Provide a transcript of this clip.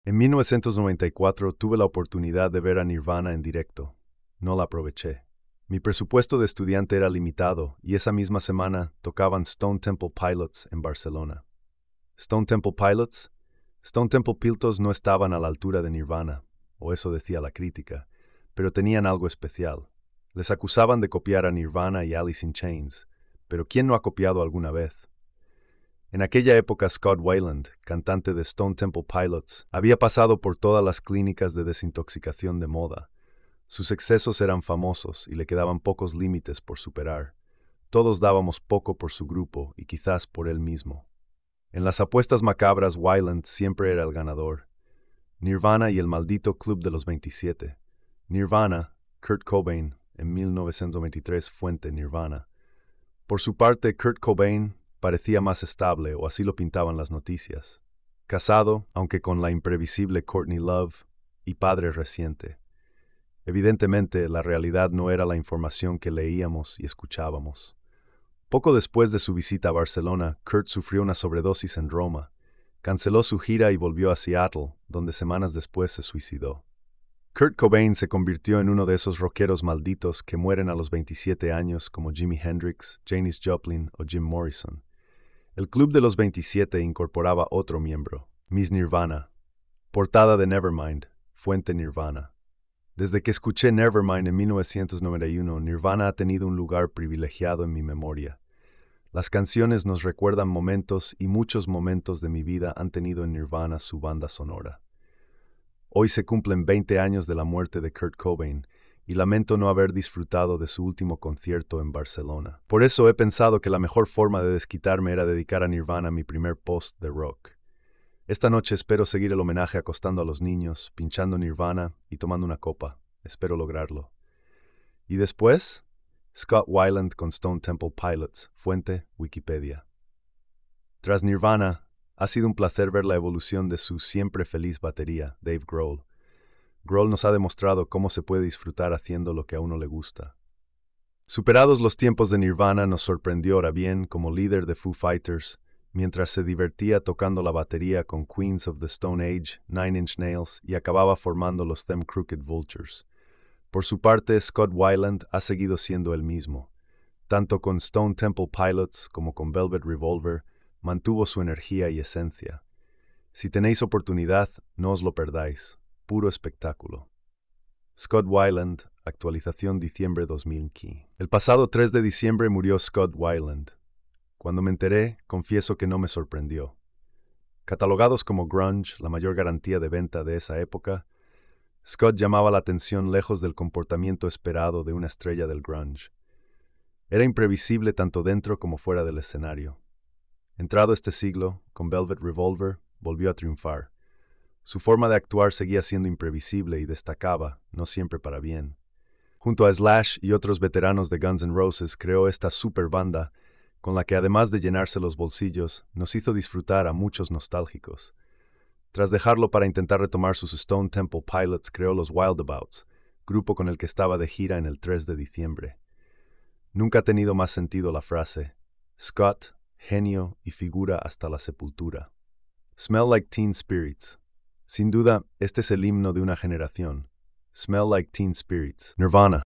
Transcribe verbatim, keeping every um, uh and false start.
En mil novecientos noventa y cuatro tuve la oportunidad de ver a Nirvana en directo. No la aproveché. Mi presupuesto de estudiante era limitado y esa misma semana tocaban Stone Temple Pilots en Barcelona. Stone Temple Pilots? Stone Temple Pilots no estaban a la altura de Nirvana, o eso decía la crítica, pero tenían algo especial. Les acusaban de copiar a Nirvana y Alice in Chains, pero ¿quién no ha copiado alguna vez? En aquella época Scott Weiland, cantante de Stone Temple Pilots, había pasado por todas las clínicas de desintoxicación de moda. Sus excesos eran famosos y le quedaban pocos límites por superar. Todos dábamos poco por su grupo y quizás por él mismo. En las apuestas macabras Weiland siempre era el ganador. Nirvana y el maldito Club de los veintisiete. Nirvana, Kurt Cobain, en mil novecientos veintitrés, fuente Nirvana. Por su parte, Kurt Cobain parecía más estable, o así lo pintaban las noticias. Casado, aunque con la imprevisible Courtney Love, y padre reciente. Evidentemente, la realidad no era la información que leíamos y escuchábamos. Poco después de su visita a Barcelona, Kurt sufrió una sobredosis en Roma. Canceló su gira y volvió a Seattle, donde semanas después se suicidó. Kurt Cobain se convirtió en uno de esos rockeros malditos que mueren a los veintisiete años como Jimi Hendrix, Janis Joplin o Jim Morrison. El Club de los veintisiete incorporaba otro miembro, Miss Nirvana. Portada de Nevermind, fuente Nirvana. Desde que escuché Nevermind en mil novecientos noventa y uno, Nirvana ha tenido un lugar privilegiado en mi memoria. Las canciones nos recuerdan momentos y muchos momentos de mi vida han tenido en Nirvana su banda sonora. Hoy se cumplen veinte años de la muerte de Kurt Cobain y lamento no haber disfrutado de su último concierto en Barcelona. Por eso he pensado que la mejor forma de desquitarme era dedicar a Nirvana mi primer post de rock. Esta noche espero seguir el homenaje acostando a los niños, pinchando Nirvana y tomando una copa. Espero lograrlo. Y después, Scott Weiland con Stone Temple Pilots, fuente Wikipedia. Tras Nirvana, ha sido un placer ver la evolución de su siempre feliz batería, Dave Grohl. Grohl nos ha demostrado cómo se puede disfrutar haciendo lo que a uno le gusta. Superados los tiempos de Nirvana, nos sorprendió ahora bien como líder de Foo Fighters, mientras se divertía tocando la batería con Queens of the Stone Age, Nine Inch Nails y acababa formando los Them Crooked Vultures. Por su parte, Scott Weiland ha seguido siendo el mismo. Tanto con Stone Temple Pilots como con Velvet Revolver, mantuvo su energía y esencia. Si tenéis oportunidad, no os lo perdáis. Puro espectáculo. Scott Weiland, actualización diciembre dos mil quince. El pasado tres de diciembre murió Scott Weiland. Cuando me enteré, confieso que no me sorprendió. Catalogados como grunge, la mayor garantía de venta de esa época, Scott llamaba la atención lejos del comportamiento esperado de una estrella del grunge. Era imprevisible tanto dentro como fuera del escenario. Entrado este siglo, con Velvet Revolver, volvió a triunfar. Su forma de actuar seguía siendo imprevisible y destacaba, no siempre para bien. Junto a Slash y otros veteranos de Guns N' Roses creó esta super banda, con la que además de llenarse los bolsillos, nos hizo disfrutar a muchos nostálgicos. Tras dejarlo para intentar retomar sus Stone Temple Pilots, creó los Wildabouts, grupo con el que estaba de gira en el tres de diciembre. Nunca ha tenido más sentido la frase, Scott, genio y figura hasta la sepultura. Smell Like Teen Spirits. Sin duda, este es el himno de una generación. Smell Like Teen Spirits. Nirvana.